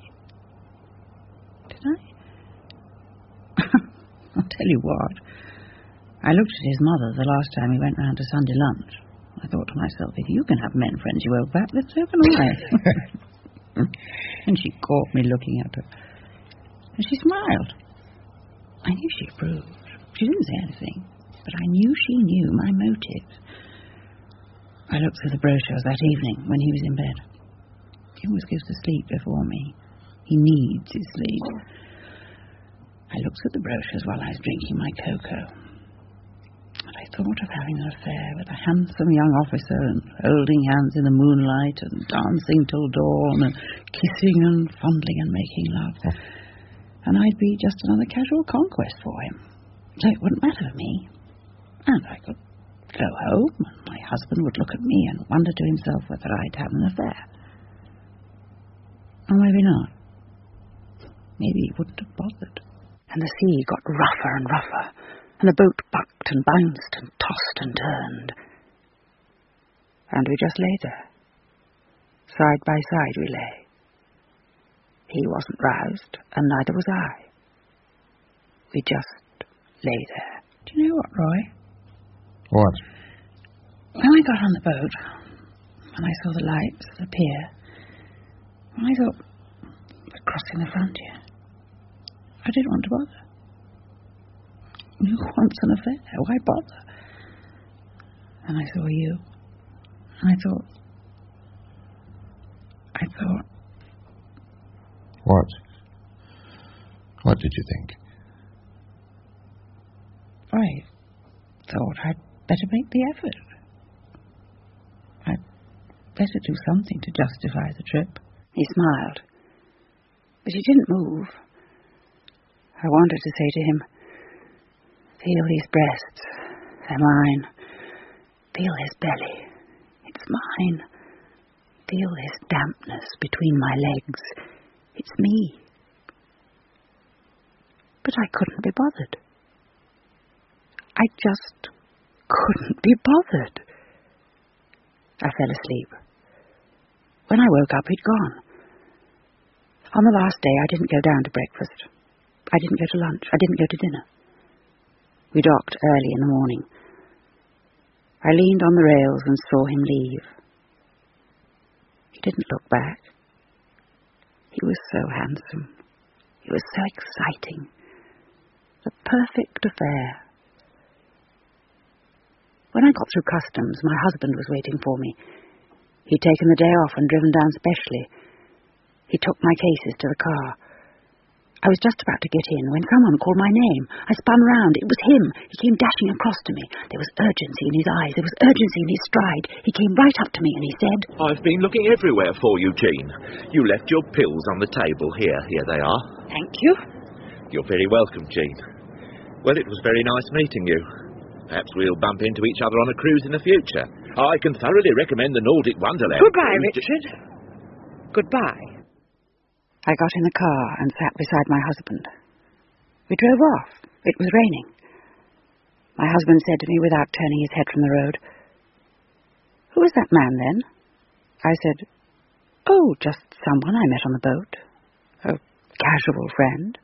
A: I'll tell you what. I looked at his mother the last time we went round to Sunday lunch. I thought to myself, if you can have men friends you owe back, then so can I. And she caught me looking at her. And she smiled. I knew she approved. She didn't say anything, but I knew she knew my motives. I looked through the brochures that evening when he was in bed. He always goes to sleep before me. He needs his sleep. I looked at the brochures while I was drinking my cocoa. And I thought of having an affair with a handsome young officer and holding hands in the moonlight and dancing till dawn and kissing and fondling and making love. And I'd be just another casual conquest for him. So it wouldn't matter to me. And I could go home and my husband would look at me and wonder to himself whether I'd had an affair. Or maybe not. Maybe he wouldn't have bothered. And the sea got rougher and rougher, and the boat bucked and bounced and tossed and turned. And we just lay there. Side by side we lay. He wasn't roused, and neither was I. We just lay there. Do you know what, Roy?
I: What?
A: When I got on the boat, and I saw the lights of the pier, I thought, we're crossing the frontier. I didn't want to bother. Who wants an affair? Why bother? And I saw you. And I thought...
I: What? What did you think?
A: I thought I'd better make the effort. I'd better do something to justify the trip. He smiled. But he didn't move. I wanted to say to him, feel these breasts, they're mine. Feel his belly, it's mine. Feel this dampness between my legs, it's me. But I couldn't be bothered. I just couldn't be bothered. I fell asleep. When I woke up, he'd gone. On the last day, I didn't go down to breakfast. I didn't go to lunch. I didn't go to dinner. We docked early in the morning. I leaned on the rails and saw him leave. He didn't look back. He was so handsome. He was so exciting. The perfect affair. When I got through customs, my husband was waiting for me. He'd taken the day off and driven down specially. He took my cases to the car. I was just about to get in when someone called my name. I spun round. It was him. He came dashing across to me. There was urgency in his eyes. There was urgency in his stride. He came right up to me and he said,
C: I've been looking everywhere for you, Jean. You left your pills on the table. Here they are.
A: Thank you.
C: You're very welcome, Jean. Well, it was very nice meeting you. Perhaps we'll bump into each other on a cruise in the future. I can thoroughly recommend the Nordic Wonderland.
A: Goodbye, Richard. Goodbye. I got in the car and sat beside my husband. We drove off. It was raining. My husband said to me without turning his head from the road, "Who was that man then?" I said, "Oh, just someone I met on the boat. A casual friend."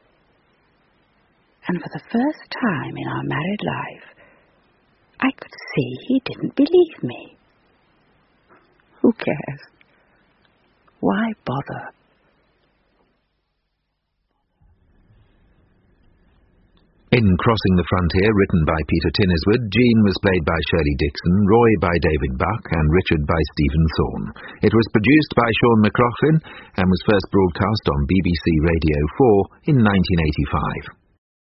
A: And for the first time in our married life, I could see he didn't believe me. Who cares? Why bother?
L: In Crossing the Frontier, written by Peter Tinniswood, Jean was played by Shirley Dixon, Roy by David Buck, and Richard by Stephen Thorne. It was produced by Sean McLaughlin and was first broadcast on BBC Radio 4 in 1985.